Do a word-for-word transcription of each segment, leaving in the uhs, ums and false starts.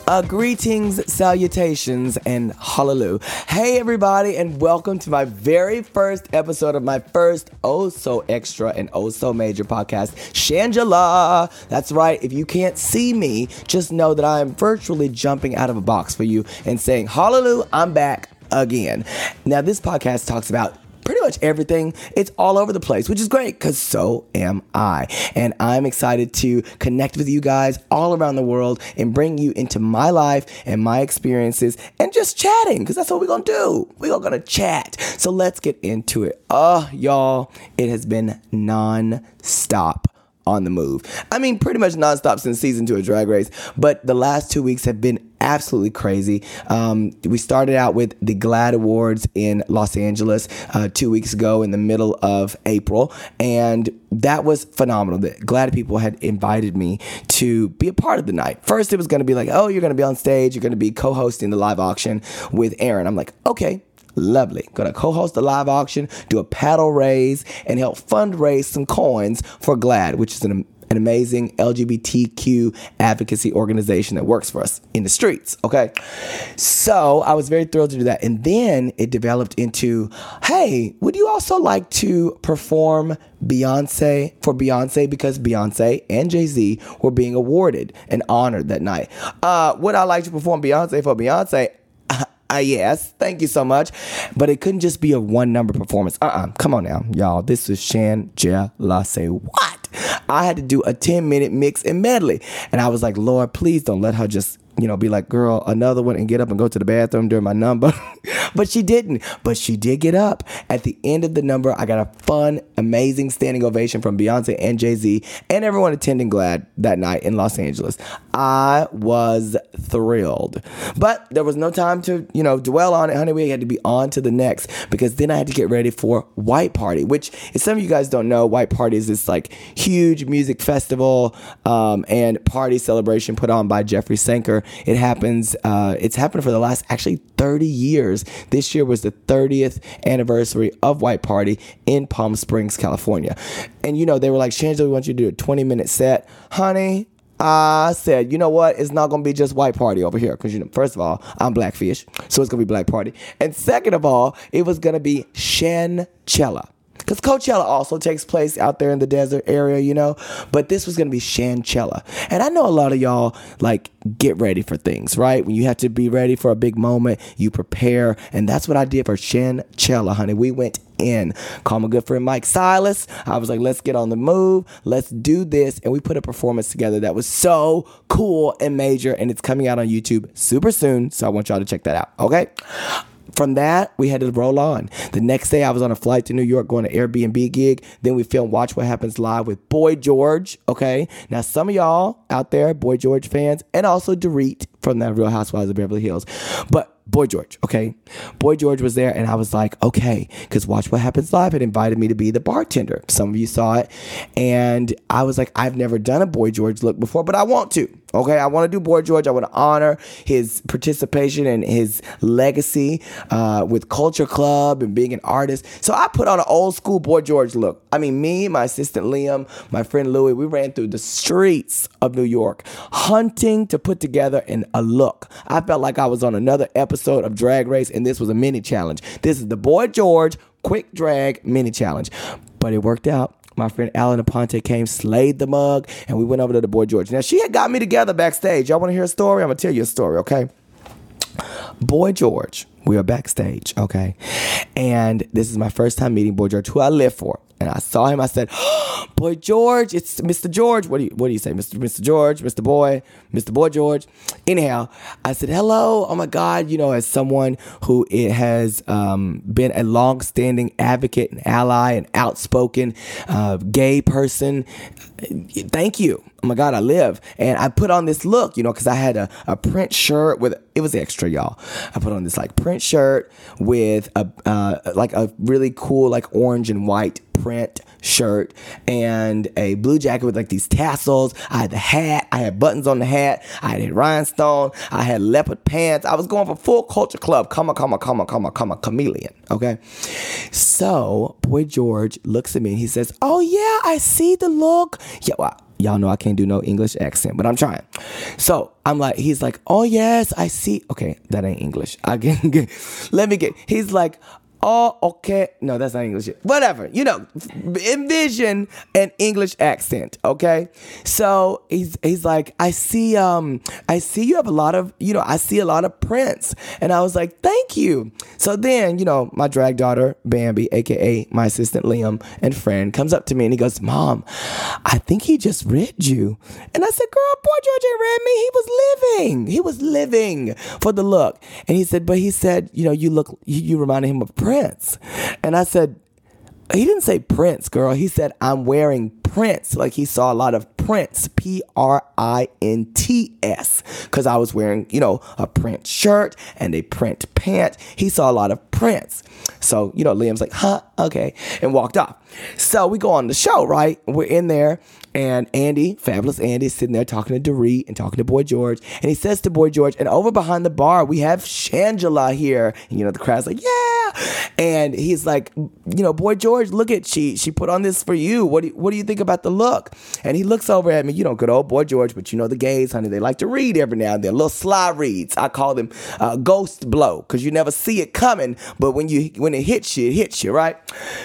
Uh, greetings, salutations, and hallelujah. Hey, everybody, and welcome to my very first episode of my first oh so extra and oh so major podcast, Shangela. That's right. If you can't see me, just know that I am virtually jumping out of a box for you and saying, hallelujah, I'm back again. Now, this podcast talks about pretty much everything. It's all over the place, which is great because so am I. And I'm excited to connect with you guys all around the world and bring you into my life and my experiences and just chatting because that's what we're going to do. We're going to chat. So let's get into it. Oh, y'all, it has been non-stop on the move. I mean, pretty much nonstop since season two of Drag Race, but the last two weeks have been absolutely crazy. Um, we started out with the GLAAD Awards in Los Angeles uh, two weeks ago in the middle of April, and that was phenomenal. The GLAAD people had invited me to be a part of the night. First, it was going to be like, oh, you're going to be on stage, you're going to be co-hosting the live auction with Aaron. I'm like, okay. Lovely. Gonna co-host a live auction, do a paddle raise, and help fundraise some coins for GLAAD, which is an, an amazing L G B T Q advocacy organization that works for us in the streets, okay? So I was very thrilled to do that. And then it developed into, hey, would you also like to perform Beyonce for Beyonce because Beyonce and Jay-Z were being awarded and honored that night? Uh, would I like to perform Beyonce for Beyonce? Uh, yes, thank you so much. But it couldn't just be a one number performance. Uh-uh. Come on now, y'all. This is Shangela. Say what? I had to do a ten minute mix and medley. And I was like, Lord, please don't let her just, you know, be like, girl, another one and get up and go to the bathroom during my number. But she didn't. But she did get up. At the end of the number, I got a fun, amazing standing ovation from Beyonce and Jay-Z and everyone attending GLAAD that night in Los Angeles. I was thrilled. But there was no time to, you know, dwell on it, honey. We had to be on to the next because then I had to get ready for White Party, which, if some of you guys don't know, White Party is this like huge music festival um, and party celebration put on by Jeffrey Sanker. It happens, uh, it's happened for the last actually thirty years. This year was the thirtieth anniversary of White Party in Palm Springs, California. And, you know, they were like, Shangela, we want you to do a twenty minute set. Honey, I said, you know what? It's not going to be just White Party over here. Because, you know, first of all, I'm Blackfish. So it's going to be Black Party. And second of all, it was going to be Shanchella. Because Coachella also takes place out there in the desert area, you know. But this was going to be Shanchella. And I know a lot of y'all, like, get ready for things, right? When you have to be ready for a big moment, you prepare. And that's what I did for Shanchella, honey. We went in. Called my good friend Mike Silas. I was like, let's get on the move. Let's do this. And we put a performance together that was so cool and major. And it's coming out on YouTube super soon. So I want y'all to check that out, okay? From that, we had to roll on. The next day, I was on a flight to New York going to Airbnb gig. Then we filmed Watch What Happens Live with Boy George, okay? Now, some of y'all out there, Boy George fans, and also Dorit from the Real Housewives of Beverly Hills. But Boy George, okay? Boy George was there, and I was like, okay, because Watch What Happens Live had invited me to be the bartender. Some of you saw it, and I was like, I've never done a Boy George look before, but I want to, okay? I want to do Boy George. I want to honor his participation and his legacy uh, with Culture Club and being an artist. So I put on an old school Boy George look. I mean, me, my assistant Liam, my friend Louie, we ran through the streets of New York hunting to put together an, a look. I felt like I was on another episode of Drag Race, and this was a mini challenge. This is the Boy George quick drag mini challenge, but it worked out. My friend Alan Aponte came, slayed the mug, and we went over to the Boy George. Now, she had got me together backstage. Y'all want to hear a story? I'm going to tell you a story, okay? Boy George, we are backstage, okay? And this is my first time meeting Boy George, who I live for. And I saw him. I said, oh, Boy George, it's Mister George. What do you What do you say, Mister Mister George, Mister Boy, Mister Boy George? Anyhow, I said, hello. Oh my God, you know, as someone who it has um, been a long-standing advocate and ally and outspoken uh, gay person, thank you. Oh my God, I live. And I put on this look, you know, because I had a, a print shirt with, it was extra, y'all. I put on this like print shirt with a uh, like a really cool like orange and white print shirt and a blue jacket with like these tassels. I had the hat. I had buttons on the hat. I had a rhinestone. I had leopard pants. I was going for full Culture Club. Come on, come on, come on, come on, come on, chameleon. Okay. So Boy George looks at me and he says, oh yeah, I see the look. Yeah, well, Y'all know I can't do no English accent, but I'm trying. So I'm like, he's like, oh yes, I see. Okay, that ain't English. I can get, let me get, he's like, oh, okay. No, that's not English. Whatever. You know, envision an English accent, okay? So he's he's like, I see um I see you have a lot of, you know, I see a lot of prints. And I was like, thank you. So then, you know, my drag daughter, Bambi, a k a my assistant Liam and friend, comes up to me and he goes, Mom, I think he just read you. And I said, girl, Boy George ain't read me. He was living. He was living for the look. And he said, but he said, you know, you look, you, you reminded him of Prince. Prince. And I said, he didn't say Prince, girl. He said, I'm wearing Prince. Like he saw a lot of Prince, P R I N T S, because I was wearing, you know, a print shirt and a print pant. He saw a lot of Prince. So, you know, Liam's like, huh, okay, and walked off. So we go on the show, right? We're in there. And Andy, fabulous Andy, is sitting there talking to Dorit and talking to Boy George. And he says to Boy George, and over behind the bar, we have Shangela here. And, you know, the crowd's like, yeah. And he's like, you know, Boy George, look at she. She put on this for you. What do you, what do you think about the look? And he looks over at me. You know, good old Boy George, but you know the gays, honey, they like to read every now and then. Little sly reads. I call them uh, ghost blow because you never see it coming. But when you when it hits you, it hits you, right?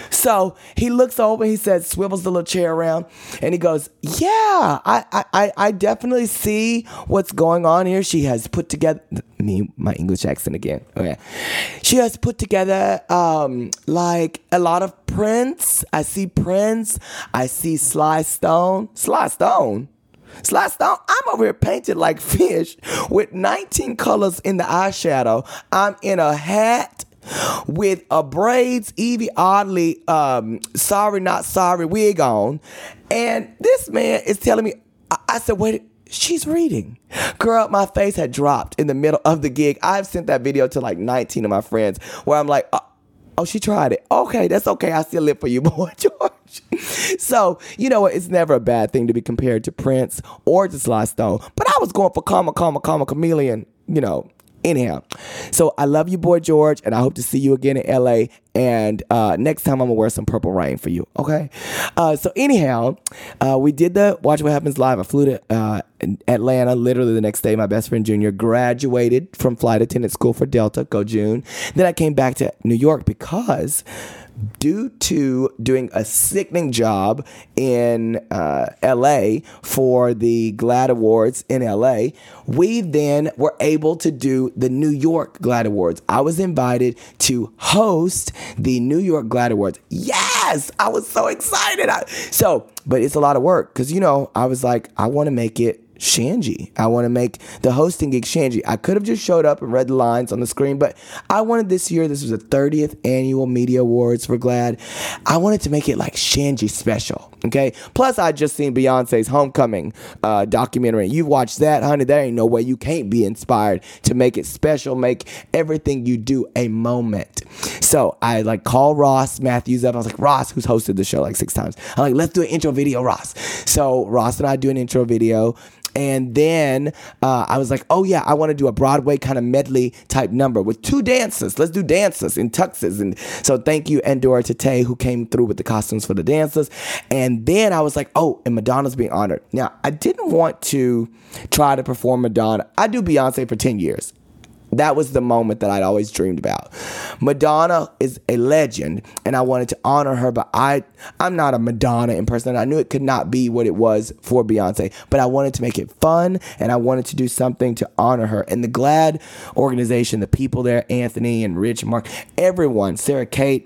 So he looks over, he says, swivels the little chair around, and he goes, yeah, I, I, I definitely see what's going on here. She has put together, me, my English accent again. Okay. She has put together, um, like a lot of prints. I see Prince. I see Sly Stone. Sly Stone? Sly Stone? I'm over here painted like fish with nineteen colors in the eyeshadow. I'm in a hat with a braids Evie Oddly um, sorry not sorry wig on, and this man is telling me, I, I said, wait, she's reading. Girl, my face had dropped in the middle of the gig. I've sent that video to like nineteen of my friends where I'm like, oh, oh she tried it. Okay, that's okay. I still live for you, Boy George. So, you know what? It's never a bad thing to be compared to Prince or to Sly Stone, but I was going for Karma, Karma, Karma, Chameleon, you know. Anyhow, so I love you, Boy George, and I hope to see you again in L A. And uh, next time I'm going to wear some Purple Rain for you, okay? Uh, so anyhow, uh, we did the Watch What Happens Live. I flew to uh, Atlanta literally the next day. My best friend Junior graduated from flight attendant school for Delta. Go June. Then I came back to New York because due to doing a sickening job in uh, L A for the GLAAD Awards in L A, we then were able to do the New York GLAAD Awards. I was invited to host the New York GLAAD Awards. Yes! I was so excited. I, so, but it's a lot of work because, you know, I was like, I want to make it Shanji. I want to make the hosting gig Shanji. I could have just showed up and read the lines on the screen, but I wanted this year, this was the thirtieth annual Media Awards for GLAAD. I wanted to make it like Shanji special, okay? Plus, I just seen Beyonce's Homecoming uh, documentary. You've watched that, honey. There ain't no way you can't be inspired to make it special, make everything you do a moment. So I like call Ross Matthews up. I was like, Ross, who's hosted the show like six times. I'm like, let's do an intro video, Ross. So Ross and I do an intro video. And then uh, I was like, oh, yeah, I want to do a Broadway kind of medley type number with two dancers. Let's do dancers in tuxes. And so thank you, Andorra Tate, who came through with the costumes for the dancers. And then I was like, oh, and Madonna's being honored. Now, I didn't want to try to perform Madonna. I do Beyonce for ten years. That was the moment that I'd always dreamed about. Madonna is a legend, and I wanted to honor her, but I, I'm not a Madonna impersonator. I knew it could not be what it was for Beyonce, but I wanted to make it fun, and I wanted to do something to honor her. And the GLAAD organization, the people there, Anthony and Rich, Mark, everyone, Sarah Kate,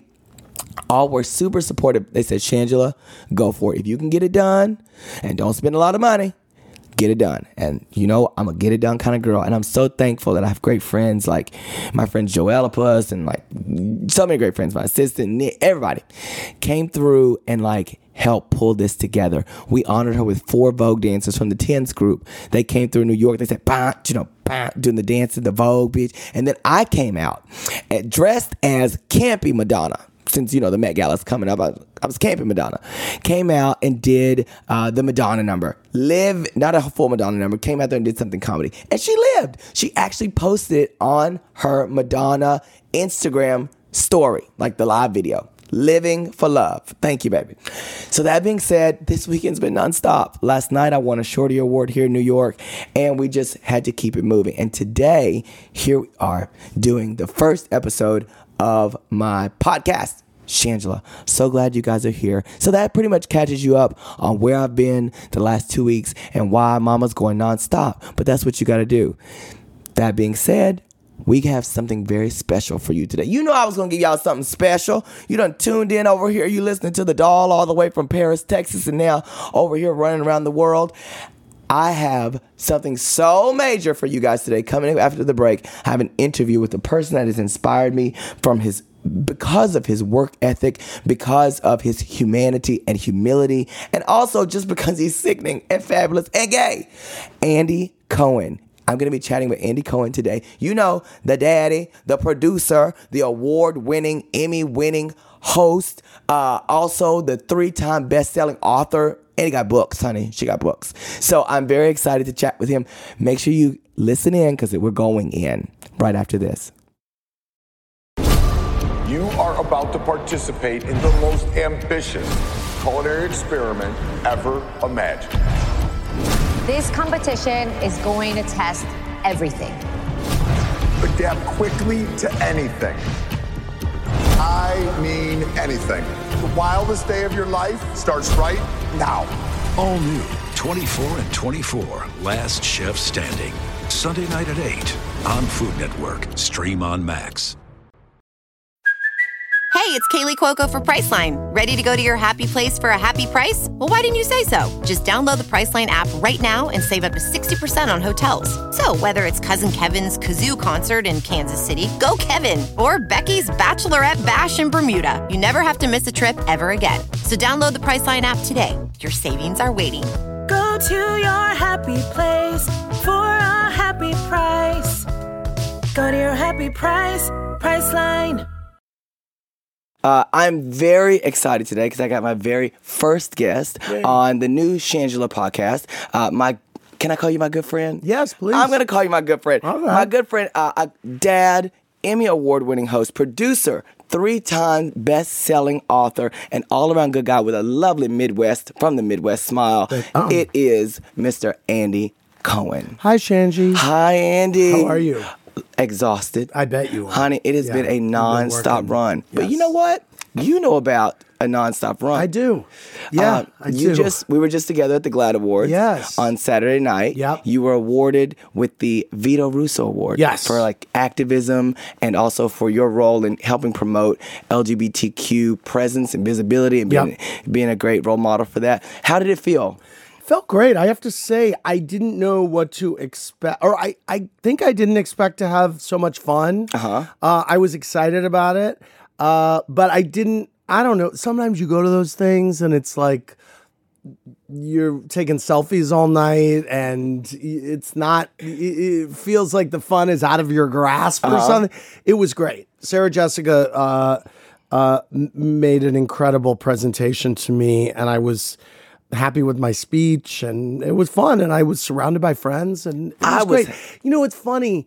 all were super supportive. They said, Shangela, go for it. If you can get it done, and don't spend a lot of money, get it done. And you know, I'm a get it done kind of girl. And I'm so thankful that I have great friends like my friend Joella Puss and like so many great friends, my assistant, Nick, everybody came through and like helped pull this together. We honored her with four Vogue dancers from the Tens group. They came through New York. They said, bah, you know, bah, doing the dance in the Vogue, bitch. And then I came out and dressed as campy Madonna. Since, you know, the Met Gala's coming up, I, I was camping Madonna. Came out and did uh, the Madonna number. Live, not a full Madonna number, came out there and did something comedy. And she lived. She actually posted it on her Madonna Instagram story, like the live video. Living for love. Thank you, baby. So that being said, this weekend's been nonstop. Last night, I won a Shorty Award here in New York, and we just had to keep it moving. And today, here we are doing the first episode of my podcast, Shangela. So glad you guys are here. So that pretty much catches you up on where I've been the last two weeks and why Mama's going nonstop. But that's what you got to do. That being said, we have something very special for you today. You know I was going to give y'all something special. You done tuned in over here. You listening to the doll all the way from Paris, Texas, and now over here running around the world. I have something so major for you guys today. Coming up after the break, I have an interview with a person that has inspired me from his because of his work ethic, because of his humanity and humility, and also just because he's sickening and fabulous and gay. Andy Cohen. I'm going to be chatting with Andy Cohen today. You know, the daddy, the producer, the award-winning, Emmy-winning host, uh, also the three-time best-selling author. And he got books, honey. She got books. So I'm very excited to chat with him. Make sure you listen in because we're going in right after this. You are about to participate in the most ambitious culinary experiment ever imagined. This competition is going to test everything. Adapt quickly to anything. I mean anything. The wildest day of your life starts right now. All new, twenty-four and twenty-four, Last Chef Standing. Sunday night at eight on Food Network. Stream on Max. Hey, it's Kaylee Cuoco for Priceline. Ready to go to your happy place for a happy price? Well, why didn't you say so? Just download the Priceline app right now and save up to sixty percent on hotels. So whether it's Cousin Kevin's Kazoo Concert in Kansas City, go Kevin, or Becky's Bachelorette Bash in Bermuda, you never have to miss a trip ever again. So download the Priceline app today. Your savings are waiting. Go to your happy place for a happy price. Go to your happy price, Priceline. Uh, I'm very excited today because I got my very first guest Yay. on the new Shangela podcast. Uh, my, can I call you my good friend? Yes, please. I'm going to call you my good friend. All right. My good friend, uh, uh, dad, Emmy Award-winning host, producer, three-time best-selling author, and all-around good guy with a lovely Midwest, from the Midwest smile. Um. It is Mister Andy Cohen. Hi, Shanji. Hi, Andy. How are you? Exhausted. I bet you are. Honey, it has yeah, been a non-stop run. Yes. But you know what? You know about a non-stop run. I do. Yeah, uh, I you do. Just, we were just together at the GLAAD Awards yes. on Saturday night. Yep. You were awarded with the Vito Russo Award yes. for like activism and also for your role in helping promote L G B T Q presence and visibility and being, yep. being a great role model for that. How did it feel? Felt great. I have to say, I didn't know what to expect, or I, I think I didn't expect to have so much fun. Uh-huh. Uh, I was excited about it, uh, but I didn't, I don't know, sometimes you go to those things and it's like you're taking selfies all night and it's not, it feels like the fun is out of your grasp or uh-huh. something. It was great. Sarah Jessica uh, uh, made an incredible presentation to me, and I was happy with my speech, and it was fun, and I was surrounded by friends, and it was, I was great. You know, it's funny.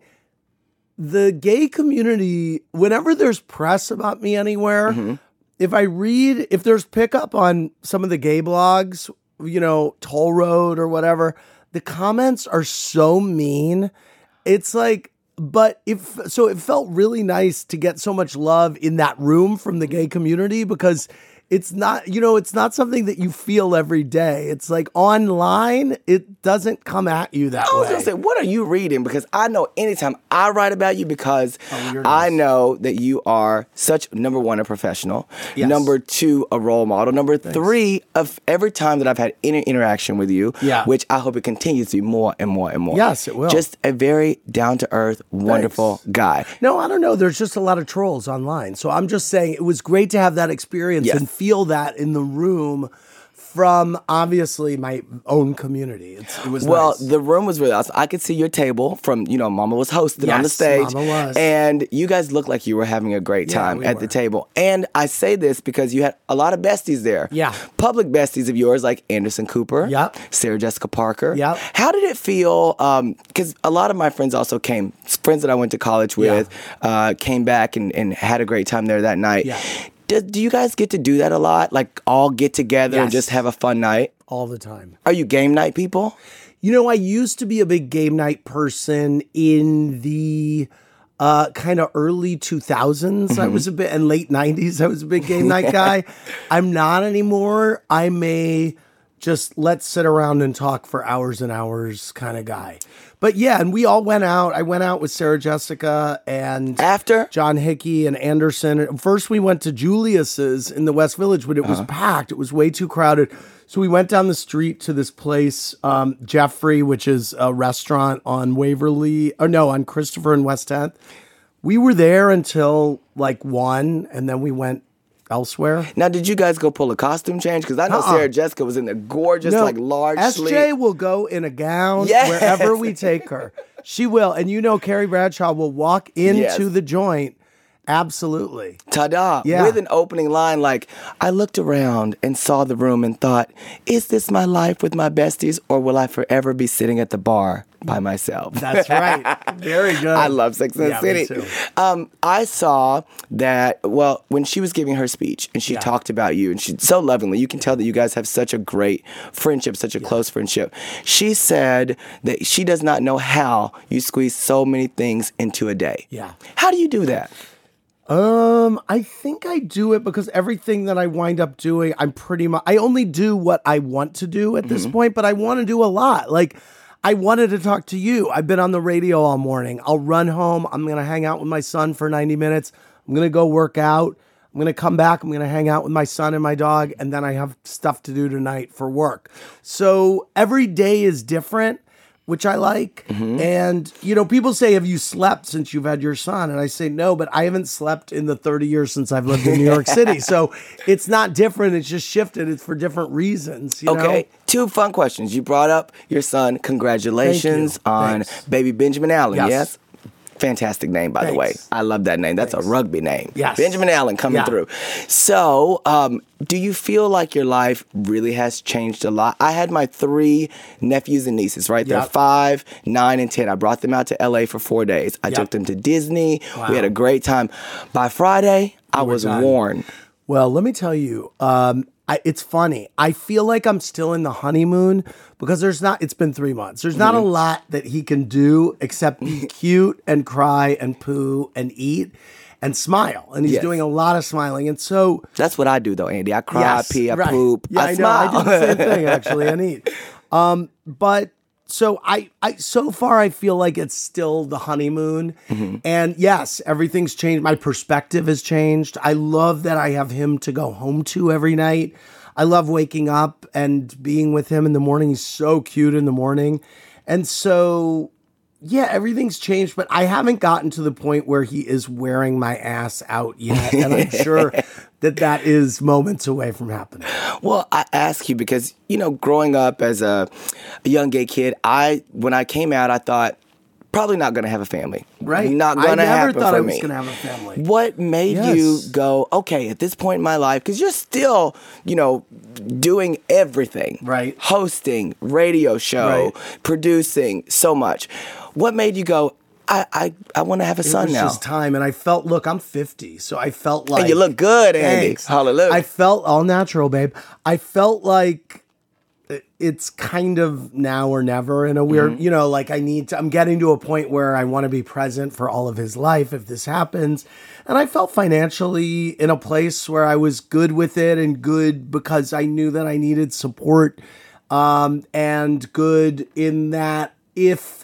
The gay community, whenever there's press about me anywhere, mm-hmm. if I read, if there's pickup on some of the gay blogs, you know, Toll Road or whatever, the comments are so mean. It's like, but if, so it felt really nice to get so much love in that room from the gay community, because it's not, you know, it's not something that you feel every day. It's like online, it doesn't come at you that way. I was going to say, what are you reading? Because I know anytime I write about you, because oh, I know that you are such, number one, a professional. Yes. Number two, a role model. Number Thanks. three, of every time that I've had any interaction with you, yeah. which I hope it continues to be more and more and more. Yes, it will. Just a very down-to-earth, wonderful Thanks. guy. No, I don't know. There's just a lot of trolls online. So I'm just saying it was great to have that experience Yes. and feel that in the room from obviously my own community. It's, it was well, nice. the room was really awesome. I could see your table from, you know, Mama was hosting yes, on the stage. Mama was. And you guys looked like you were having a great Yeah, time we at were. the table. And I say this because you had a lot of besties there. Yeah. Public besties of yours like Anderson Cooper. Yep. Sarah Jessica Parker. Yep. How did it feel? Because um, a lot of my friends also came, friends that I went to college with, Yeah. uh, came back and, and had a great time there that night. Yeah. Do, do you guys get to do that a lot? Like all get together and Yes. just have a fun night? All the time. Are you game night people? You know, I used to be a big game night person in the uh, kind of early two thousands. Mm-hmm. I was a bit, and late nineties, I was a big game night guy. I'm not anymore. I'm a just let's sit around and talk for hours and hours kind of guy. But yeah, and we all went out. I went out with Sarah Jessica and After? John Hickey and Anderson. First, we went to Julius's in the West Village, but it was packed. It was way too crowded. So we went down the street to this place, um, Jeffrey, which is a restaurant on Waverly, or no, on Christopher and West tenth. We were there until like one, and then we went elsewhere. Now, did you guys go pull a costume change? Because I know Uh-uh. Sarah Jessica was in the gorgeous, No, like large S J sleeve. will go in a gown Yes. wherever we take her. She will. And you know, Carrie Bradshaw will walk into Yes. the joint. Absolutely. Ta-da. Yeah. With an opening line like, I looked around and saw the room and thought, is this my life with my besties or will I forever be sitting at the bar by myself? That's right. Very good. I love Sex and the Yeah, me City. too. Um, I saw that, well, when she was giving her speech and she Yeah. talked about you and she so lovingly, you can tell that you guys have such a great friendship, such a close friendship. She said that she does not know how you squeeze so many things into a day. Yeah. How do you do that? Um, I think I do it because everything that I wind up doing, I'm pretty much, I only do what I want to do at this point, but I want to do a lot. Like, I wanted to talk to you. I've been on the radio all morning. I'll run home. I'm going to hang out with my son for ninety minutes. I'm going to go work out. I'm going to come back. I'm going to hang out with my son and my dog. And then I have stuff to do tonight for work. So every day is different, which I like. And, you know, people say, have you slept since you've had your son? And I say, no, but I haven't slept in the thirty years since I've lived in New York City. So it's not different. It's just shifted. It's for different reasons. You Okay, know? two fun questions. You brought up your son. Congratulations Thank you. on Thanks. baby Benjamin Allen. Yes. Yes. Fantastic name, by the way. Thanks. I love that name. That's Thanks. a rugby name. Yes. Benjamin Allen coming Yeah. through. So, um, do you feel like your life really has changed a lot? I had my three nephews and nieces, right? They're Yep. five, nine, and ten. I brought them out to L A for four days. I Yep. took them to Disney. Wow. We had a great time. By Friday, I were was done. worn. Well, let me tell you, um, I, it's funny. I feel like I'm still in the honeymoon because there's not, it's been three months. There's not a lot that he can do except be cute and cry and poo and eat and smile. And he's Yes. doing a lot of smiling. And so, That's what I do, though, Andy. I cry, yes, I pee, I right. poop, Yeah, I, I, know. smile. I do the same thing, actually, and eat. Um, but so I, I, so far, I feel like it's still the honeymoon. And yes, everything's changed. My perspective has changed. I love that I have him to go home to every night. I love waking up and being with him in the morning. He's so cute in the morning. And so, yeah, everything's changed, but I haven't gotten to the point where he is wearing my ass out yet. And I'm sure that that is moments away from happening. Well, I ask you because, you know, growing up as a, a young gay kid, I when I came out, I thought, probably not going to have a family. Right. Not I going to never happen thought for I was me. going to have a family. What made Yes. you go, okay, at this point in my life, because you're still, you know, doing everything. Right. Hosting, radio show, Right. producing, so much. What made you go, I I, I want to have a It son was now? just time, and I felt. Look, I'm fifty, so I felt like you look good, Andy. Thanks. Hallelujah. I felt all natural, babe. I felt like it- it's kind of now or never in a weird, Mm-hmm. you know, like I need to. I'm getting to a point where I want to be present for all of his life if this happens, and I felt financially in a place where I was good with it and good because I knew that I needed support, um, and good in that if.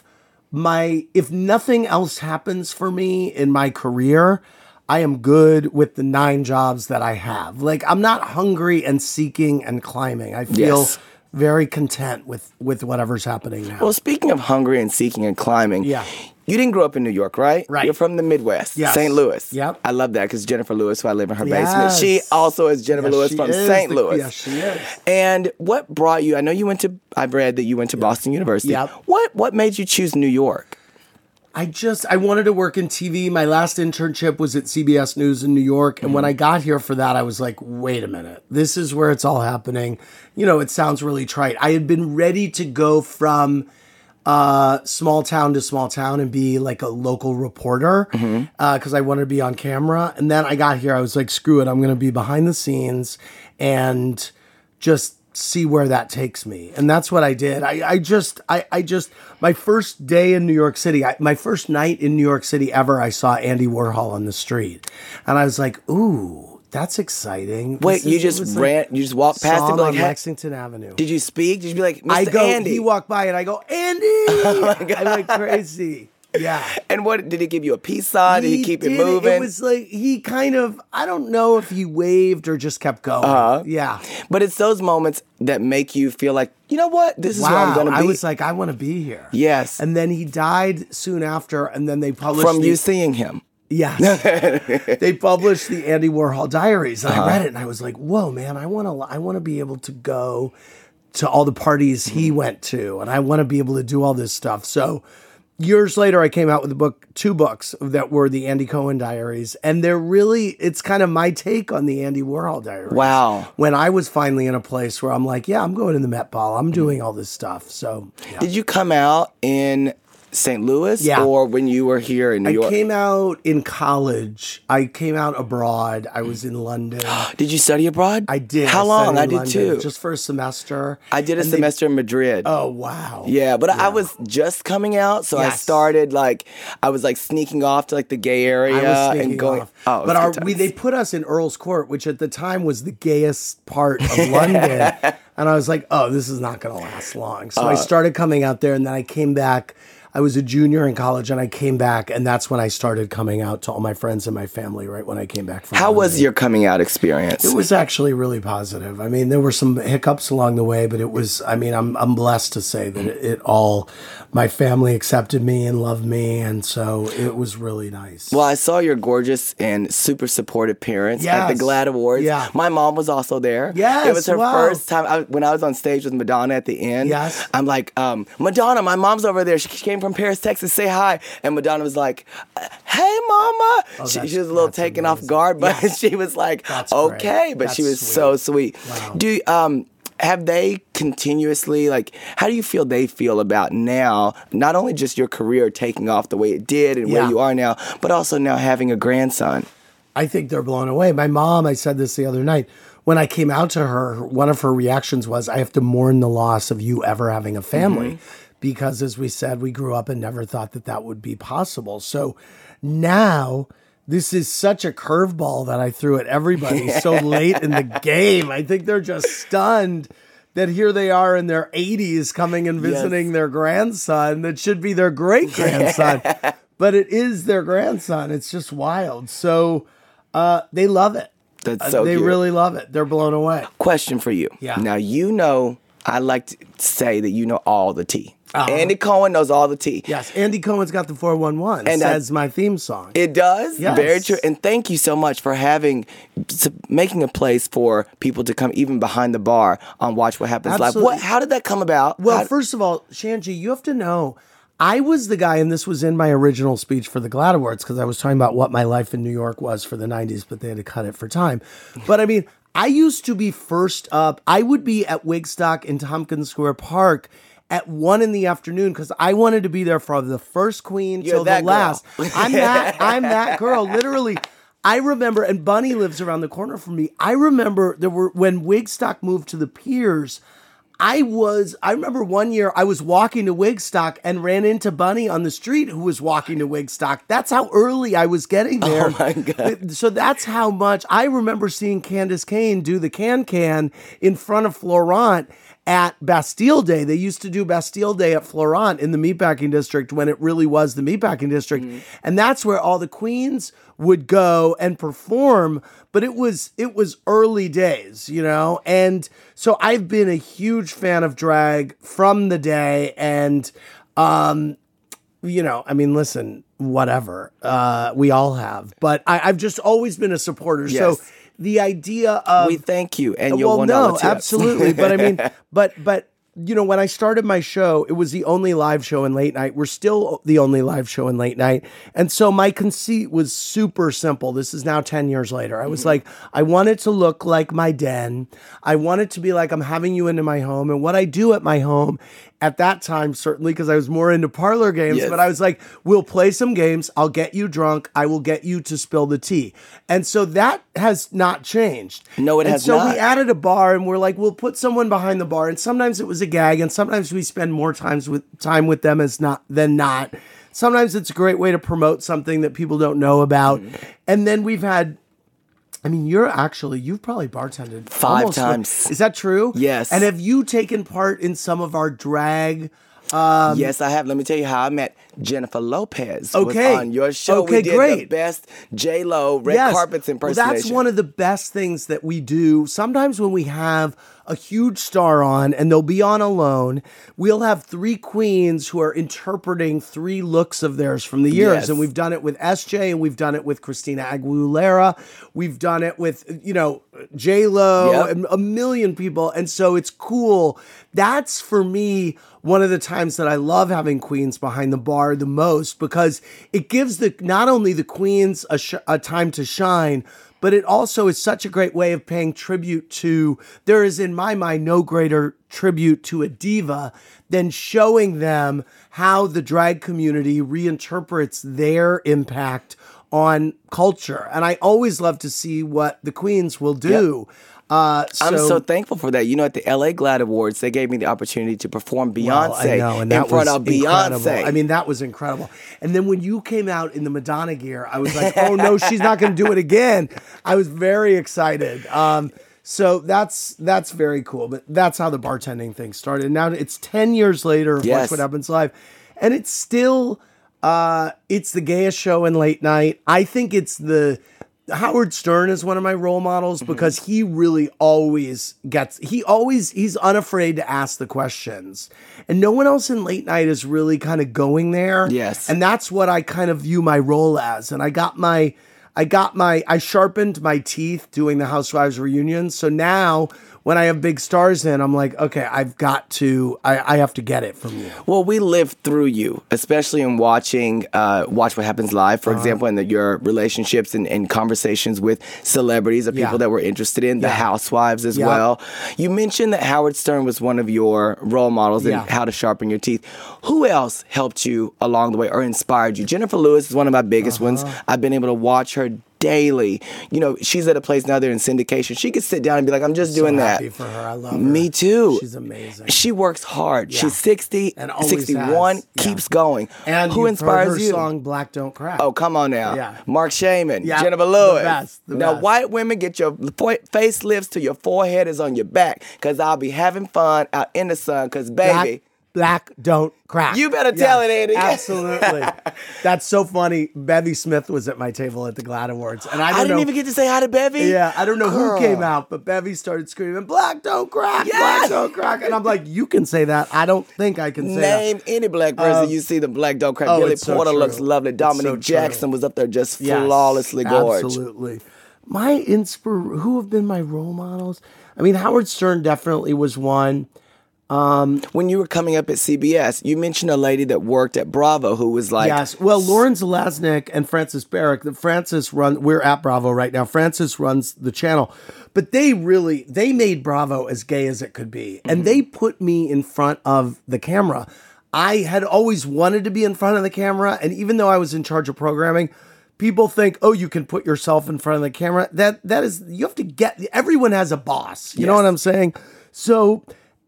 My if nothing else happens for me in my career, I am good with the nine jobs that I have. Like I'm not hungry and seeking and climbing. I feel Yes. very content with with whatever's happening now. Well, speaking of hungry and seeking and climbing, Yeah. you didn't grow up in New York, right? Right. You're from the Midwest, Yes. Saint Louis. Yep. I love that because Jennifer Lewis, who I live in her basement, Yes. she also is Jennifer Yes, Lewis she from is Saint the- Louis. yes, she is. And what brought you? I know you went to. I read that you went to Boston University. Yep. What What made you choose New York? I just I wanted to work in T V. My last internship was at C B S News in New York, and when I got here for that, I was like, "Wait a minute, this is where it's all happening." You know, it sounds really trite. I had been ready to go from uh, small town to small town and be like a local reporter because Mm-hmm. uh, I wanted to be on camera. And then I got here, I was like, screw it, I'm going to be behind the scenes and just see where that takes me. And that's what I did. I, I just, I, I just, my first day in New York City, I, my first night in New York City ever, I saw Andy Warhol on the street. And I was like, ooh, that's exciting. Wait, This you is- just it was ran, like you just walked past saw him him like, on "Hey." Lexington Avenue. Did you speak? Did you be like, Mister I go, Andy? he walked by and I go, Andy! oh my God. I went crazy. Yeah. And what, did he give you a peace sign? Did he keep it did moving? It was like, he kind of, I don't know if he waved or just kept going. Uh-huh. Yeah. But it's those moments that make you feel like, you know what? This is where I'm Wow. going to be. I was like, I want to be here. Yes. And then he died soon after, and then they published From the- you seeing him. Yes. They published the Andy Warhol Diaries, and Uh-huh. I read it, and I was like, "Whoa, man! I want to, I want to be able to go to all the parties he went to, and I want to be able to do all this stuff." So, years later, I came out with a book, two books that were the Andy Cohen Diaries, and they're really, it's kind of my take on the Andy Warhol Diaries. Wow. When I was finally in a place where I'm like, "Yeah, I'm going to the Met Ball. I'm doing all this stuff." So, yeah. Did you come out in Saint Louis? Yeah. Or when you were here in New I York? came out in college. I came out abroad. I was in London. Did you study abroad? I did. How I long? studied I in did London too. Just for a semester. I did a And they- semester in Madrid. Oh, wow. Yeah, but I was just coming out, so I Yes. started like I was like sneaking off to like the gay area I was sneaking and going. off. Oh, it but was our, good we, times. they put us in Earl's Court, which at the time was the gayest part of London. And I was like, oh, this is not going to last long. So Uh. I started coming out there, and then I came back. I was a junior in college, and I came back, and that's when I started coming out to all my friends and my family, right when I came back from How was London. your coming out experience? It was actually really positive. I mean, there were some hiccups along the way, but it was, I mean, I'm I'm blessed to say that it, it all, my family accepted me and loved me, and so it was really nice. Well, I saw your gorgeous and super supportive parents at the Yes. GLAAD Awards. Yeah. My mom was also there. Yes, It was her wow. first time. I, when I was on stage with Madonna at the end, Yes. I'm like, um, Madonna, my mom's over there. She came from Paris, Texas. Say hi. And Madonna was like, hey, mama. Oh, she, that's- she was a little that's taken off amazing. guard, but Yes. she was like, That's great. okay. But she That's was so sweet. Wow. Do um, have they continuously, like, how do you feel they feel about now, not only just your career taking off the way it did and where Yeah. you are now, but also now having a grandson? I think they're blown away. My mom, I said this the other night, when I came out to her, one of her reactions was, I have to mourn the loss of you ever having a family. Mm-hmm. Because as we said, we grew up and never thought that that would be possible. So now this is such a curveball that I threw at everybody so late in the game. I think they're just stunned that here they are in their eighties coming and visiting Yes. their grandson that should be their great grandson. But it is their grandson. It's just wild. So uh, they love it. That's Uh, so they cute. really love it. They're blown away. Question for you. Yeah. Now, you know, I like to say that you know all the tea. Uh-huh. Andy Cohen knows all the tea. Yes, Andy Cohen's got the four one one And I- as my theme song. It does? Yes. Very true. And thank you so much for having, s- making a place for people to come even behind the bar on Watch What Happens Live. Absolutely. What? How did that come about? Well, How- first of all, Shanji, you have to know, I was the guy, and this was in my original speech for the GLAAD Awards, because I was talking about what my life in New York was for the nineties, but they had to cut it for time. But I mean, I used to be first up. I would be at Wigstock in Tompkins Square Park at one in the afternoon because I wanted to be there from the first queen You're till the that girl. last. I'm that. I'm that girl. Literally, I remember, and Bunny lives around the corner from me. I remember there were when Wigstock moved to the Piers. I was, I remember one year I was walking to Wigstock and ran into Bunny on the street who was walking to Wigstock. That's how early I was getting there. Oh my God. So that's how much I remember seeing Candace Cain do the Can Can in front of Florent at Bastille Day. They used to do Bastille Day at Florent in the Meatpacking District when it really was the Meatpacking District. Mm-hmm. And that's where all the queens would go and perform, but it was it was early days, you know? And so I've been a huge fan of drag from the day, and um you know, I mean, listen, whatever. Uh we all have. But I, I've just always been a supporter. Yes. So the idea of we thank you and your well, one no, dollar tips. absolutely. But I mean, but but you know, when I started my show, it was the only live show in late night. We're still the only live show in late night. And so my conceit was super simple. This is now ten years later. I was mm-hmm. like, I want it to look like my den. I want it to be like I'm having you into my home. And what I do at my home at that time, certainly because I was more into parlor games, yes. but I was like, we'll play some games. I'll get you drunk. I will get you to spill the tea. And so that has not changed. No, it and has so not. we added a bar and we're like, we'll put someone behind the bar. And sometimes it was a gag and sometimes we spend more times with time with them as not than not. Sometimes it's a great way to promote something that people don't know about. Mm. And then we've had I mean, you're actually, you've probably bartended five times. With, is that true? Yes. And have you taken part in some of our drag? Um, yes, I have. Let me tell you how I met Jennifer Lopez. Okay. Was on your show. Okay, we did great. the best J-Lo red yes. carpets impersonation. Well, that's one of the best things that we do. Sometimes when we have a huge star on and they'll be on alone, we'll have three queens who are interpreting three looks of theirs from the years. Yes. And we've done it with S J and we've done it with Christina Aguilera. We've done it with, you know, J-Lo Yep. and a million people. And so it's cool. That's for me one of the times that I love having queens behind the bar the most, because it gives the not only the queens a, sh- a time to shine, but it also is such a great way of paying tribute to, there is in my mind no greater tribute to a diva than showing them how the drag community reinterprets their impact on culture. And I always love to see what the queens will do. Yep. Uh, so, I'm so thankful for that. You know, at the L A GLAAD Awards, they gave me the opportunity to perform Beyonce well, I know, and that in front was of incredible. Beyonce. I mean, that was incredible. And then when you came out in the Madonna gear, I was like, oh no, she's not going to do it again. I was very excited. Um, so that's that's very cool. But that's how the bartending thing started. Now it's ten years later of Yes. Watch What Happens Live. And it's still, uh, it's the gayest show in late night. I think it's the... Howard Stern is one of my role models because he really always gets, he always, he's unafraid to ask the questions. And no one else in late night is really kind of going there. Yes. And that's what I kind of view my role as. And I got my, I got my, I sharpened my teeth doing the Housewives reunion. So now when I have big stars in, I'm like, okay, I've got to, I, I have to get it from you. Well, we lived through you, especially in watching uh, Watch What Happens Live, for uh-huh. example, and your relationships and, and conversations with celebrities or people Yeah. that were interested in, the Yeah. Housewives as Yeah. well. You mentioned that Howard Stern was one of your role models Yeah. in how to sharpen your teeth. Who else helped you along the way or inspired you? Jennifer Lewis is one of my biggest Uh-huh. ones. I've been able to watch her daily. You know, she's at a place now they're in syndication. She could sit down and be like, I'm just So doing that. happy for her. I love her. Me too. She's amazing. She works hard. Yeah. She's sixty, And always sixty-one, has. Yeah. keeps going. And who you've inspires heard her you? song "Black Don't Crack." Oh, come on now. Yeah. Mark Shaman, Yeah, Jennifer the Lewis. best, the now, best. white women, get your fo- facelifts till your forehead is on your back, because I'll be having fun out in the sun, because, baby, Black, black don't crack. you better tell it, Andy. Absolutely. That's so funny. Bevy Smith was at my table at the GLAAD Awards. And I, don't I didn't know, even get to say hi to Bevy. Yeah, I don't know Girl. who came out, but Bevy started screaming, "Black don't crack, Yes! black don't crack." And I'm like, you can say that. I don't think I can say Name that. any black person Um, you see the black don't crack. oh, Billy it's so Porter true. looks lovely. It's Dominique so true. Jackson was up there just Yes, flawlessly gorgeous. Absolutely. My inspir who have been my role models? I mean, Howard Stern definitely was one. When you were coming up at C B S, you mentioned a lady that worked at Bravo who was like, Yes. Well, Lauren Zelaznik and Frances Barrick, the Frances run, we're at Bravo right now. Frances runs the channel, but they really, they made Bravo as gay as it could be. And Mm-hmm. they put me in front of the camera. I had always wanted to be in front of the camera. And even though I was in charge of programming, people think, oh, you can put yourself in front of the camera. That, that is, you have to get, everyone has a boss. You know Yes. what I'm saying? So,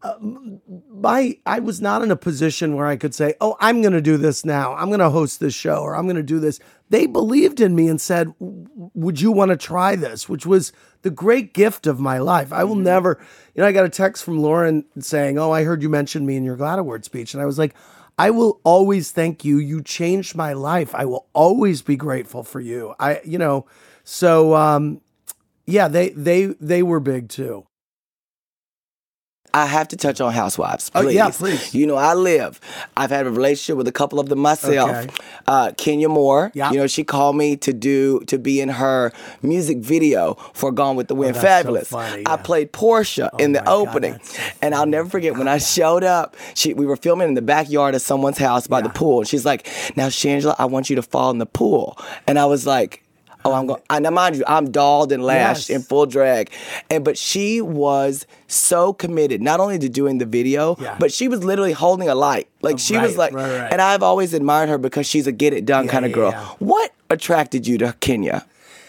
My, I was not in a position where I could say, oh, I'm going to do this now. I'm going to host this show or I'm going to do this. They believed in me and said, would you want to try this? Which was the great gift of my life. I will never, you know, I got a text from Lauren saying, oh, I heard you mention me in your GLAAD Award speech. And I was like, I will always thank you. You changed my life. I will always be grateful for you. I, you know, so, um, yeah, they, they, they were big too. I have to touch on Housewives, Oh, please. yeah, please. You know, I live. I've had a relationship with a couple of them myself. Okay. Uh, Kenya Moore, Yeah. you know, she called me to do, to be in her music video for Gone with the Wind. that's so Fabulous. funny, I yeah. played Portia in the my God, opening. that's so and I'll never forget when I showed up, she, we were filming in the backyard of someone's house by the pool. And she's like, now, Shangela, I want you to fall in the pool. And I was like, oh, I'm going. Now, mind you, I'm dolled and lashed Yes. in full drag, and but she was so committed, not only to doing the video, Yeah. but she was literally holding a light. Like she was right, like, right, right. and I've always admired her because she's a get it done Yeah, kind of yeah, girl. yeah. What attracted you to Kenya?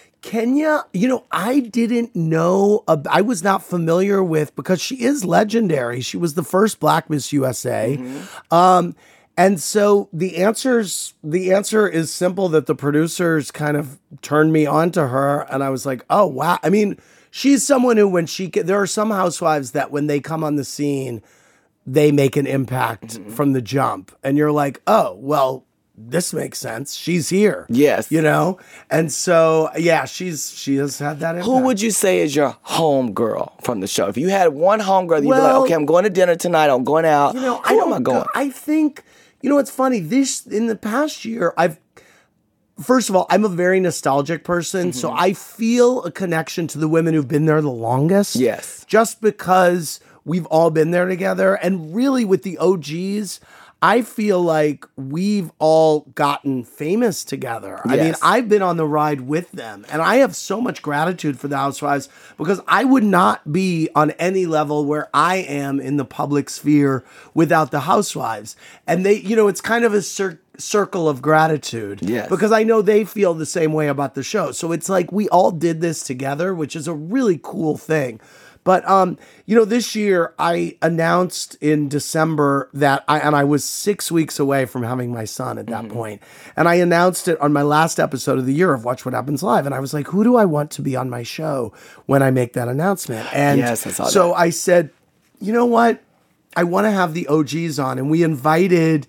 Kenya, you know, I didn't know, ab- I was not familiar with, because she is legendary. She was the first Black Miss U S A. Mm-hmm. Um, and so the answers, the answer is simple, that the producers kind of turned me on to her, and I was like, oh, wow. I mean, she's someone who, when she, ca- there are some housewives that when they come on the scene, they make an impact Mm-hmm. from the jump. And you're like, oh, well, this makes sense. She's here. Yes. You know? And so, yeah, she's she has had that impact. Who would you say is your home girl from the show? If you had one home girl, you'd be Well, like, okay, I'm going to dinner tonight. I'm going out. You know, Who I don't am I going? go- I think, you know, it's funny. This, in the past year, I've, first of all, I'm a very nostalgic person. So Mm-hmm. I feel a connection to the women who've been there the longest. Yes. Just because we've all been there together. And really, with the O Gs, I feel like we've all gotten famous together. I mean, Yes. I've been on the ride with them, and I have so much gratitude for the Housewives, because I would not be on any level where I am in the public sphere without the Housewives. And they, you know, it's kind of a cir- circle of gratitude. Yes. Because I know they feel the same way about the show. So it's like we all did this together, which is a really cool thing. But, um, you know, this year I announced in December that I, and I was six weeks away from having my son at that point. And I announced it on my last episode of the year of Watch What Happens Live. And I was like, who do I want to be on my show when I make that announcement? And Yes, I saw so that. I said, you know what? I want to have the O Gs on. And we invited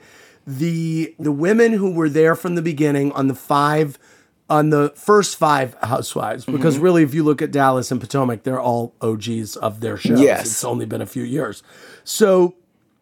the, the women who were there from the beginning on the five on the first five Housewives, because Mm-hmm. really, if you look at Dallas and Potomac, they're all O Gs of their shows. Yes. It's only been a few years. So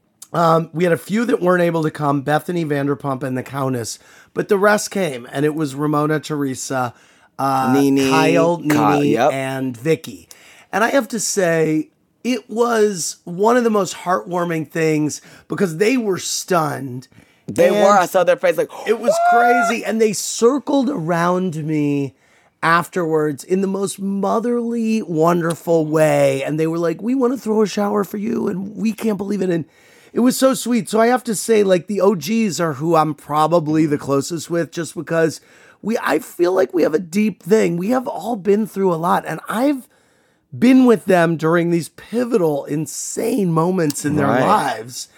um, we had a few that weren't able to come, Bethany Vanderpump and the Countess, but the rest came, and it was Ramona, Teresa, uh, Nene, Kyle, Nene, Kyle, yep. and Vicky. And I have to say, it was one of the most heartwarming things, because they were stunned. They And were. I saw their face like, it was crazy. And they circled around me afterwards in the most motherly, wonderful way. And they were like, we want to throw a shower for you, and we can't believe it. And it was so sweet. So I have to say, like, the O Gs are who I'm probably the closest with, just because we, I feel like we have a deep thing. We have all been through a lot. And I've been with them during these pivotal, insane moments in their Right. lives.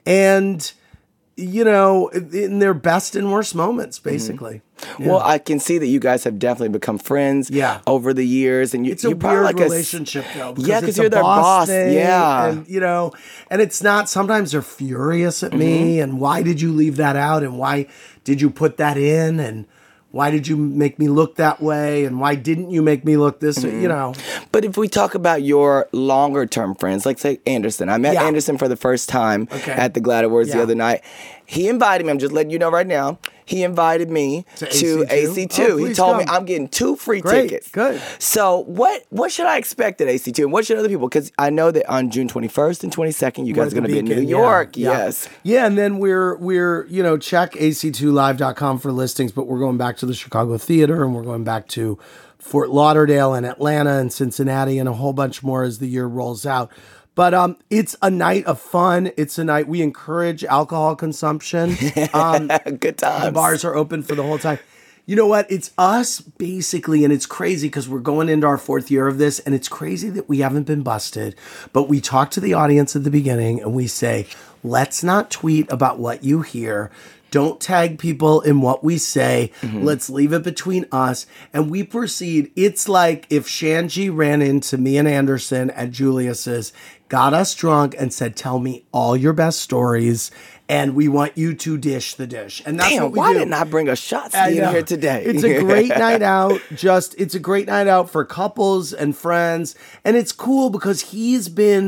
And, you know, in their best and worst moments, basically. well, I can see that you guys have definitely become friends Yeah. over the years. And you, It's a you're probably weird like a s- relationship, though. Yeah, it's because a you're their boss. thing, Yeah. And, you know, and it's not, sometimes they're furious at me. Mm-hmm. And why did you leave that out? And why did you put that in? And why did you make me look that way? And why didn't you make me look this way? You know? But if we talk about your longer term friends, like say Anderson, I met Yeah. Anderson for the first time Okay. at the Glad Awards the Yeah. other night. He invited me, I'm just letting you know right now, he invited me To to A C two? A C two. Oh, he please told me come. I'm getting two free Great, tickets. good. So what what should I expect at A C two? And what should other people? Because I know that on June twenty-first and twenty-second, you We're guys at are going to the be in New Beacon, yeah, York. yeah. Yes. Yeah, and then we're we're you know check A C two live dot com for listings, but we're going back to the Chicago Theater, and we're going back to Fort Lauderdale and Atlanta and Cincinnati and a whole bunch more as the year rolls out. But um, it's a night of fun. It's a night we encourage alcohol consumption. Um, Good times. the bars are open for the whole time. You know what? It's us basically, and it's crazy because we're going into our fourth year of this, and it's crazy that we haven't been busted. But we talk to the audience at the beginning and we say, let's not tweet about what you hear. Don't tag people in what we say. Mm-hmm. Let's leave it between us. And we proceed. It's like if Shanji ran into me and Anderson at Julius's, got us drunk, and said, tell me all your best stories, and we want you to dish the dish. And that's Damn, what we why do. didn't I bring a shot I stand know. here today? It's a great night out. Just it's a great night out for couples and friends. And it's cool because he's been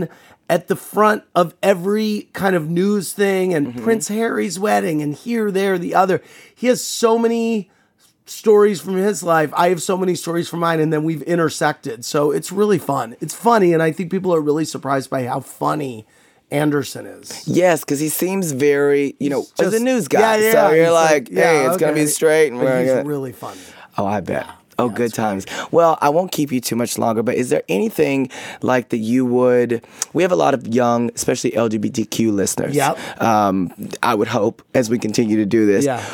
at the front of every kind of news thing, and mm-hmm. Prince Harry's wedding, and here, there, the other. He has so many stories from his life. I have so many stories from mine, and then we've intersected. So it's really fun. It's funny, and I think people are really surprised by how funny Anderson is. Yes, because he seems very, you know, Just, as a news guy. Yeah, yeah, so you're like, like, hey, yeah, it's okay. going to be straight. And but we're he's gonna... really funny. Oh, I bet. Yeah. Oh, Yeah, good times. Well, I won't keep you too much longer, but is there anything like that you would, we have a lot of young, especially L G B T Q listeners. Yep. Um, I would hope as we continue to do this. Yeah.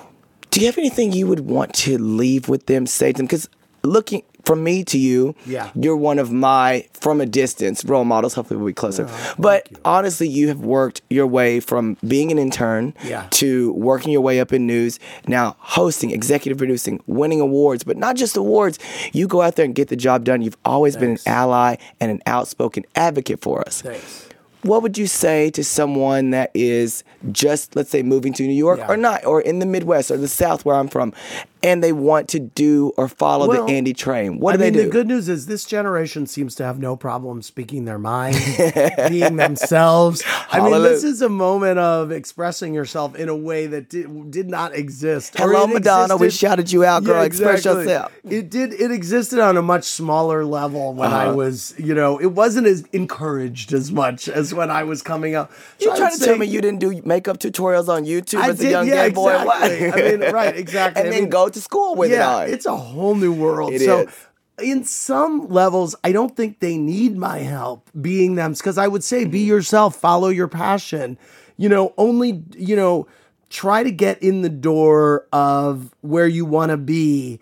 Do you have anything you would want to leave with them, say to them? Because looking from me to you, yeah. you're one of my, from a distance, role models. Hopefully we'll be closer. Oh, but you. honestly, you have worked your way from being an intern yeah. to working your way up in news, now hosting, executive producing, winning awards, but not just awards. You go out there and get the job done. You've always Thanks. been an ally and an outspoken advocate for us. Thanks. What would you say to someone that is just, let's say, moving to New York Yeah. or not, or in the Midwest or the South where I'm from, and they want to do or follow Well, the Andy train? What I do mean, they do? the good news is this generation seems to have no problem speaking their mind, being themselves. I mean, Hallelujah. this is a moment of expressing yourself in a way that did, did not exist. Or Hello, it Madonna. We existed- shouted you out, girl. Yeah, Express exactly. yourself. It did. It existed on a much smaller level when I Uh-huh. was, you know, it wasn't as encouraged as much as when I was coming up. So You I trying would to tell say- me you didn't do makeup tutorials on YouTube I as did, a young yeah, gay boy? exactly. What? I mean, right, exactly. and I then mean, go to school with yeah, it on. it's a whole new world. It so is. in some levels, I don't think they need my help being them, because I would say be yourself, follow your passion. You know, only, you know, try to get in the door of where you want to be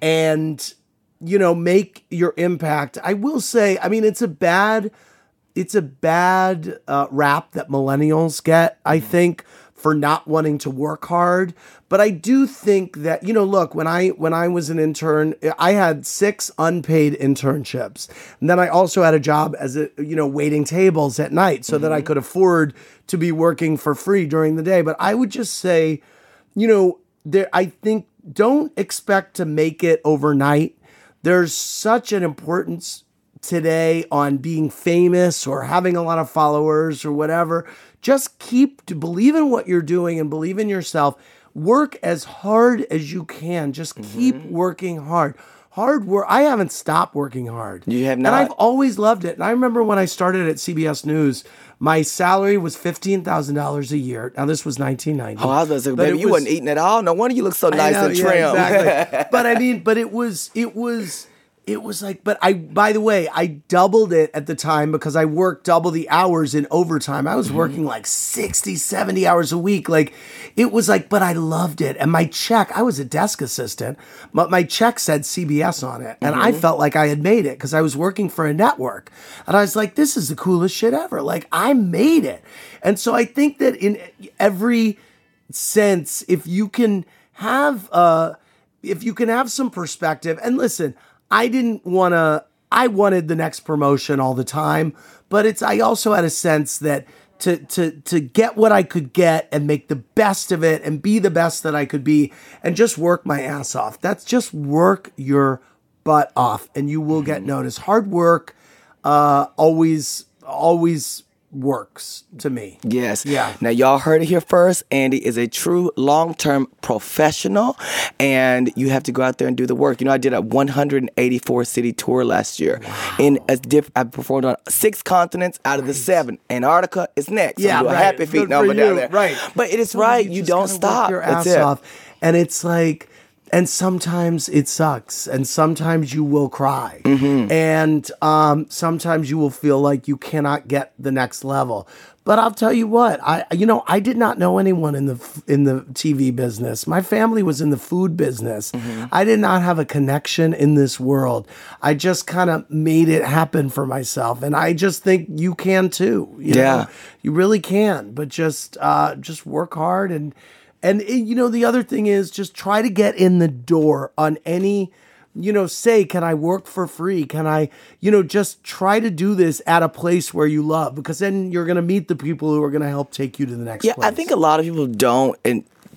and, you know, make your impact. I will say, I mean, it's a bad, it's a bad uh, rap that millennials get, I think, for not wanting to work hard. But I do think that, you know, look, when I when I was an intern, I had six unpaid internships. And then I also had a job as a, you know, waiting tables at night so mm-hmm. that I could afford to be working for free during the day. But I would just say, you know, there I think don't expect to make it overnight. There's such an importance today on being famous or having a lot of followers or whatever. Just keep to believe in what you're doing and believe in yourself. Work as hard as you can. Just mm-hmm. keep working hard. Hard work. I haven't stopped working hard. You have not. And I've always loved it. And I remember when I started at C B S News, my salary was fifteen thousand dollars a year. Now, this was nineteen ninety. Oh, I was going to say, But baby, it you was- wasn't eating at all. No wonder you look so nice I know, and yeah, trim. exactly. But I mean, but it was, it was, it was like, but I, by the way, I doubled it at the time because I worked double the hours in overtime. I was mm-hmm. working like sixty, seventy hours a week. Like it was like, but I loved it. And my check, I was a desk assistant, but my check said C B S on it. And mm-hmm. I felt like I had made it because I was working for a network. And I was like, this is the coolest shit ever. Like I made it. And so I think that in every sense, if you can have, uh, if you can have some perspective, and listen, I didn't want to, I wanted the next promotion all the time, but it's, I also had a sense that to, to, to get what I could get and make the best of it and be the best that I could be and just work my ass off. That's just work your butt off and you will get noticed. Hard work, uh, always, always works to me. Yes. Yeah. Now, y'all heard it here first. Andy is a true long-term professional, and you have to go out there and do the work. You know, I did a one hundred eighty-four city tour last year. Wow. In a diff- I performed on six continents out of the seven. Antarctica is next. Yeah, I'm doing right. happy feet Good number for down you. there. Right. But it is So right. you You just don't gotta stop. work your That's ass it. off. And it's like, and sometimes it sucks, and sometimes you will cry, Mm-hmm. and um, sometimes you will feel like you cannot get the next level. But I'll tell you what, I you know I did not know anyone in the in the T V business. My family was in the food business. Mm-hmm. I did not have a connection in this world. I just kind of made it happen for myself, and I just think you can too. You Yeah. know? You really can. But just uh, just work hard and. And, you know, the other thing is just try to get in the door on any, you know, say, can I work for free? Can I, you know, just try to do this at a place where you love, because then you're going to meet the people who are going to help take you to the next Yeah, place. I think a lot of people don't and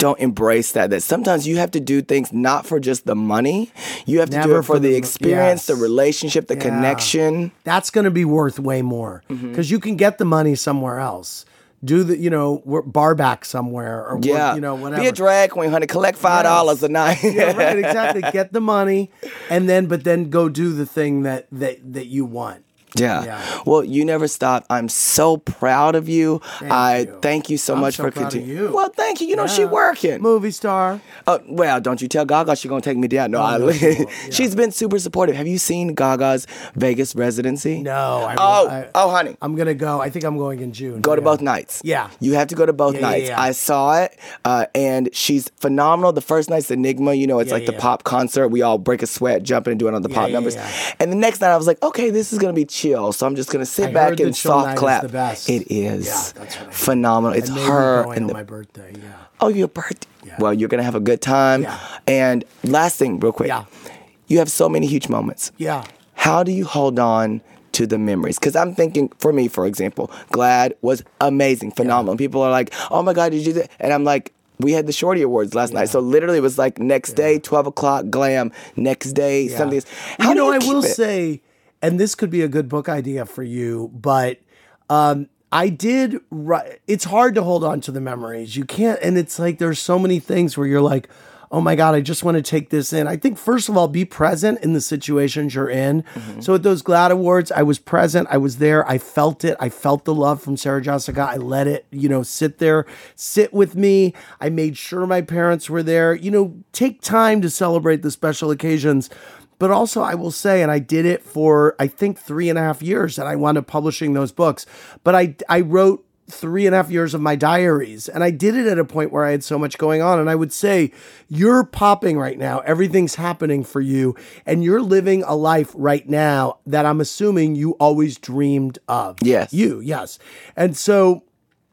don't embrace that. That sometimes you have to do things not for just the money. You have to do Never it for, for the the- experience, yes. the relationship, the Yeah. connection. That's going to be worth way more because Mm-hmm. you can get the money somewhere else. Do the, you know, work bar back somewhere or, work, Yeah. you know, whatever. Be a drag queen, honey. Collect five dollars Yes. a night. Yeah, right, exactly. Get the money and then, but then go do the thing that, that, that you want. Yeah. Yeah. Well, you never stop. I'm so proud of you. Thank I you. thank you so I'm much so for proud of continuing. you. Well, thank you. You know, she Yeah. working. Movie star. Uh, well, don't you tell Gaga she's gonna take me down. No, I, no, she won't. Yeah. she's been super supportive. Have you seen Gaga's Vegas residency? No. I, Oh, I, oh, honey. I'm going to go. I think I'm going in June. Go to Yeah. both nights. Yeah. You have to go to both Yeah, yeah, nights. yeah. I saw it, uh, and she's phenomenal. The first night's Enigma. You know, it's Yeah, like yeah, the yeah. pop concert. We all break a sweat, jumping and doing all the Yeah, pop yeah, numbers. yeah. And the next night, I was like, okay, this is going to be chill. So I'm just going to sit I back heard the and chill soft night is clap. the best. It is. Yeah, that's what I heard. Phenomenal. It's I may be her going and on the my birthday. Yeah. Oh, your birthday. Yeah. Well, you're going to have a good time. Yeah. And last thing, real quick. Yeah. You have so many huge moments. Yeah. How do you hold on to the memories? Because I'm thinking, for me, for example, Glad was amazing, phenomenal. People are like, oh my God, did you do that? And I'm like, we had the Shorty Awards last night. So literally it was like next day, twelve o'clock, glam. Next day, Yeah. something. How you do know, you I keep will it? say, and this could be a good book idea for you, but um, I did. Ri- it's hard to hold on to the memories. You can't, and it's like there's so many things where you're like, oh my God, I just want to take this in. I think first of all, be present in the situations you're in. Mm-hmm. So at those GLAAD Awards, I was present. I was there. I felt it. I felt the love from Sarah Jessica. I let it, you know, sit there, sit with me. I made sure my parents were there. You know, take time to celebrate the special occasions. But also, I will say, and I did it for, I think, three and a half years, and I wound up publishing those books. But I, I wrote three and a half years of my diaries, and I did it at a point where I had so much going on. And I would say, you're popping right now. Everything's happening for you, and you're living a life right now that I'm assuming you always dreamed of. Yes. You, yes. And so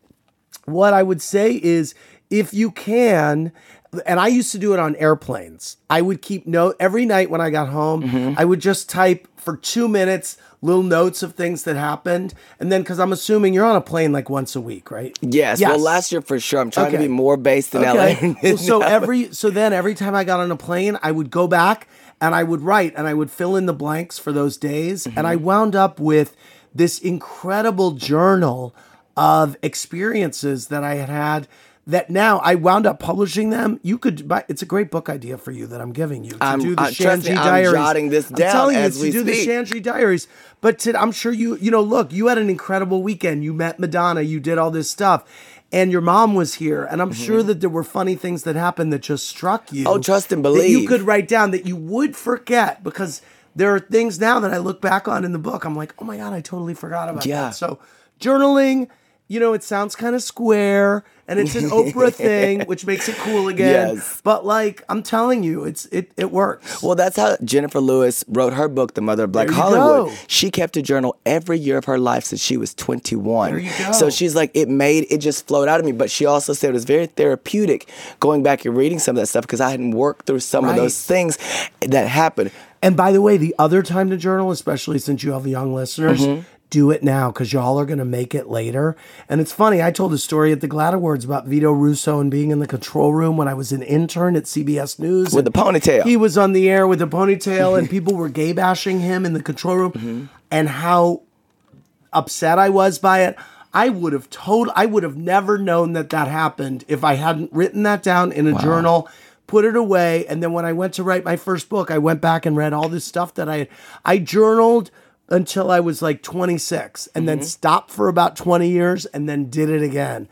what I would say is, if you can, and I used to do it on airplanes, I would keep note every night when I got home. Mm-hmm. I would just type for two minutes little notes of things that happened, and then because I'm assuming you're on a plane like once a week, right? Yes. Well, last year for sure. I'm trying to Okay. be more based in Okay. L A. Well, so every so then every time I got on a plane, I would go back and I would write and I would fill in the blanks for those days, and I wound up with this incredible journal of experiences that I had had. That now I wound up publishing them. You could buy. It's a great book idea for you that I'm giving you to I'm- do the uh, trust me, Shanji I'm Diaries. jotting this down I'm telling as you we to do speak. the Shanji Diaries. But to, I'm sure you. You know, look, you had an incredible weekend. You met Madonna. You did all this stuff. And your mom was here, and I'm sure that there were funny things that happened that just struck you. Oh, trust and That you believe. could write down that you would forget, because there are things now that I look back on in the book. I'm like, oh my God, I totally forgot about Yeah. that. So journaling, you know, it sounds kind of square, and it's an Oprah thing, which makes it cool again. Yes. But like, I'm telling you, it's it it works. Well, that's how Jennifer Lewis wrote her book, The Mother of Black There you Hollywood. go. She kept a journal every year of her life since she was twenty-one. There you go. So she's like, it made, it just flowed out of me. But she also said it was very therapeutic going back and reading some of that stuff because I hadn't worked through some of Right. those things that happened. And by the way, the other time to journal, especially since you have young listeners, Mm-hmm. do it now, because y'all are going to make it later. And it's funny, I told a story at the GLAAD Awards about Vito Russo and being in the control room when I was an intern at C B S News. With And the ponytail. He was on the air with a ponytail, and people were gay bashing him in the control room, Mm-hmm. and how upset I was by it. I would have told, I would have never known that that happened if I hadn't written that down in a journal, put it away. And then when I went to write my first book, I went back and read all this stuff that I had. I journaled until I was like twenty-six, and then stopped for about twenty years, and then did it again.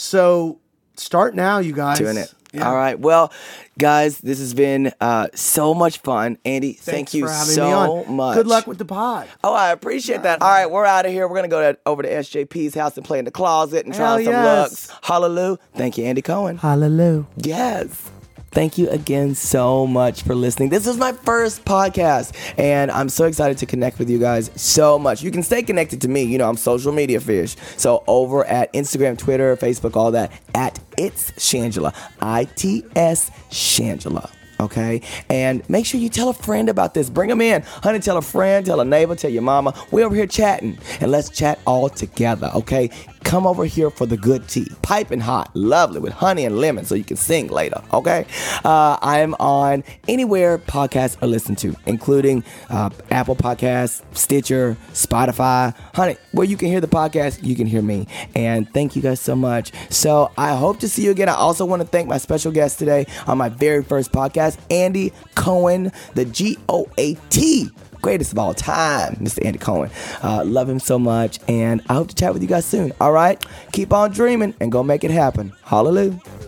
So start now, you guys. Doing it. Yeah. All right. Well, guys, this has been uh, so much fun. Andy, Thanks thank you for having so me on. much. Good luck with the pod. Oh, I appreciate that. All right, we're out of here. We're going to go to, over to S J P's house and play in the closet and try Hell on some yes. looks. Hallelujah. Thank you, Andy Cohen. Hallelujah. Yes. Thank you again so much for listening. This is my first podcast, and I'm so excited to connect with you guys so much. You can stay connected to me. You know, I'm social media fish. So over at Instagram, Twitter, Facebook, all that, at It's Shangela, I T S Shangela. Okay? And make sure you tell a friend about this. Bring them in. Honey, tell a friend, tell a neighbor, tell your mama. We're over here chatting, and let's chat all together, okay? come over here for the good tea. Piping hot, lovely, with honey and lemon so you can sing later, okay? Uh, I am on anywhere podcasts are listened to, including uh, Apple Podcasts, Stitcher, Spotify. Honey, where you can hear the podcast, you can hear me. And thank you guys so much. So I hope to see you again. I also want to thank my special guest today on my very first podcast, Andy Cohen, the G O A T. Greatest of all time, Mister Andy Cohen. Uh, love him so much, and I hope to chat with you guys soon. All right? Keep on dreaming and go make it happen. Hallelujah.